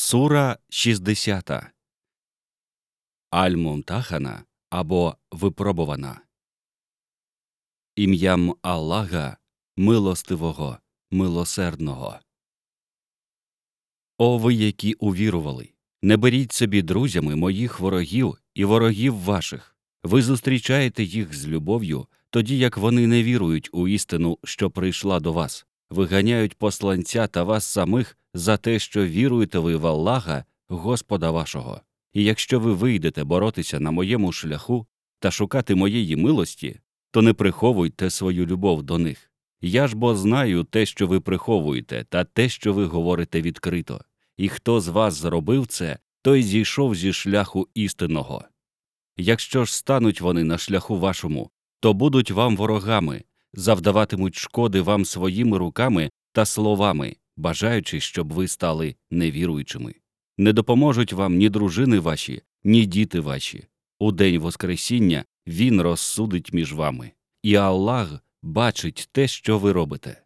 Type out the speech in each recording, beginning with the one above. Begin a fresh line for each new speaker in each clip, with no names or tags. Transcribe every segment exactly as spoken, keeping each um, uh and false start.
Сура шістдесята. Аль-Мумтахана або Випробувана. Ім'ям Аллаха, милостивого, милосердного. О ви, які увірували! Не беріть собі друзями моїх ворогів і ворогів ваших. Ви зустрічаєте їх з любов'ю, тоді як вони не вірують у істину, що прийшла до вас, виганяють посланця та вас самих за те, що віруєте ви в Аллаха, Господа вашого. І якщо ви вийдете боротися на моєму шляху та шукати моєї милості, то не приховуйте свою любов до них. Я ж бо знаю те, що ви приховуєте, та те, що ви говорите відкрито. І хто з вас зробив це, той зійшов зі шляху істинного. Якщо ж стануть вони на шляху вашому, то будуть вам ворогами, завдаватимуть шкоди вам своїми руками та словами, бажаючи, щоб ви стали невіруючими. Не допоможуть вам ні дружини ваші, ні діти ваші. У день Воскресіння Він розсудить між вами. І Аллах бачить те, що ви робите.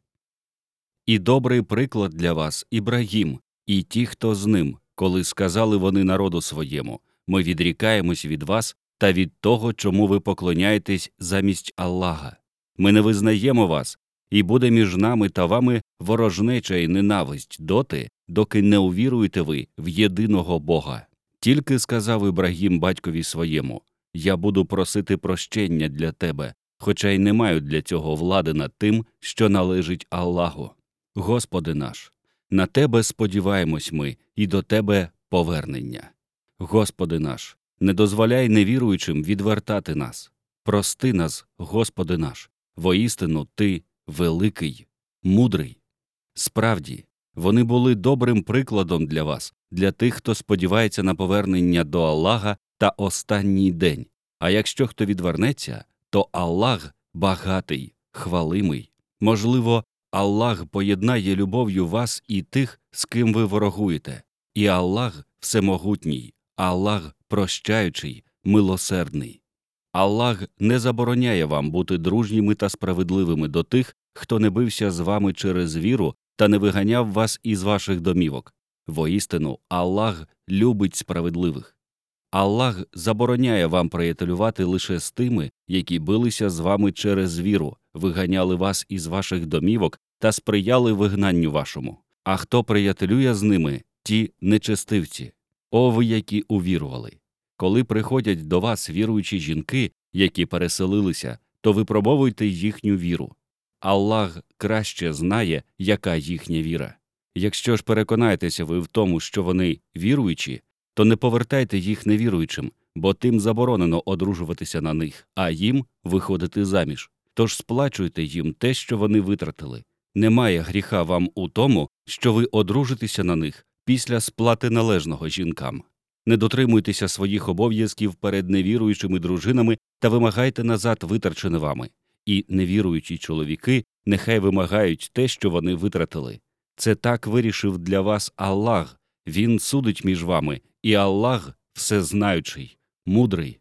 І добрий приклад для вас Ібрагім, і ті, хто з ним, коли сказали вони народу своєму: «Ми відрікаємось від вас та від того, чому ви поклоняєтесь замість Аллаха. Ми не визнаємо вас, і буде між нами та вами ворожнеча і ненависть доти, доки не увіруєте ви в єдиного Бога». Тільки сказав Ібрагім батькові своєму: «Я буду просити прощення для тебе, хоча й не маю для цього влади над тим, що належить Аллаху. Господи наш, на Тебе сподіваємось ми, і до Тебе повернення. Господи наш, не дозволяй невіруючим відвертати нас. Прости нас, Господи наш, воістину Ти великий, мудрий». Справді, вони були добрим прикладом для вас, для тих, хто сподівається на повернення до Аллаха та останній день. А якщо хто відвернеться, то Аллах багатий, хвалимий. Можливо, Аллах поєднає любов'ю вас і тих, з ким ви ворогуєте. І Аллах всемогутній, Аллах прощаючий, милосердний. Аллах не забороняє вам бути дружніми та справедливими до тих, хто не бився з вами через віру та не виганяв вас із ваших домівок. Воістину, Аллах любить справедливих. Аллах забороняє вам приятелювати лише з тими, які билися з вами через віру, виганяли вас із ваших домівок та сприяли вигнанню вашому. А хто приятелює з ними, ті нечестивці. О ви, які увірували! Коли приходять до вас віруючі жінки, які переселилися, то випробовуйте їхню віру. Аллах краще знає, яка їхня віра. Якщо ж переконаєтеся ви в тому, що вони віруючі, то не повертайте їх невіруючим, бо тим заборонено одружуватися на них, а їм виходити заміж. Тож сплачуйте їм те, що вони витратили. Немає гріха вам у тому, що ви одружитеся на них після сплати належного жінкам. Не дотримуйтеся своїх обов'язків перед невіруючими дружинами та вимагайте назад витрачене вами. І невіруючі чоловіки нехай вимагають те, що вони витратили. Це так вирішив для вас Аллах. Він судить між вами, і Аллах всезнаючий, мудрий.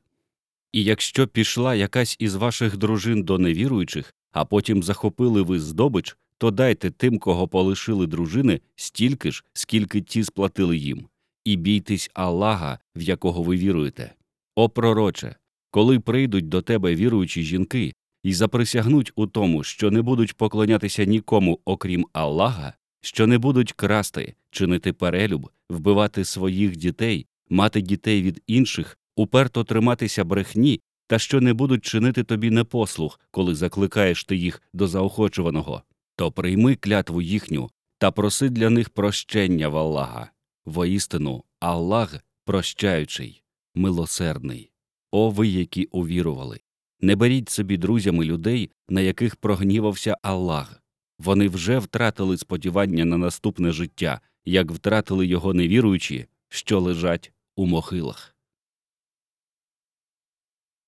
І якщо пішла якась із ваших дружин до невіруючих, а потім захопили ви здобич, то дайте тим, кого полишили дружини, стільки ж, скільки ті сплатили їм. І бійтесь Аллаха, в якого ви віруєте. О пророче, коли прийдуть до тебе віруючі жінки і заприсягнуть у тому, що не будуть поклонятися нікому, окрім Аллаха, що не будуть красти, чинити перелюб, вбивати своїх дітей, мати дітей від інших, уперто триматися брехні, та що не будуть чинити тобі непослух, коли закликаєш ти їх до заохочуваного, то прийми клятву їхню та проси для них прощення в Аллаха. Воістину, Аллах прощаючий, милосердний. О ви, які увірували! Не беріть собі друзями людей, на яких прогнівався Аллах. Вони вже втратили сподівання на наступне життя, як втратили його невіруючі, що лежать у могилах.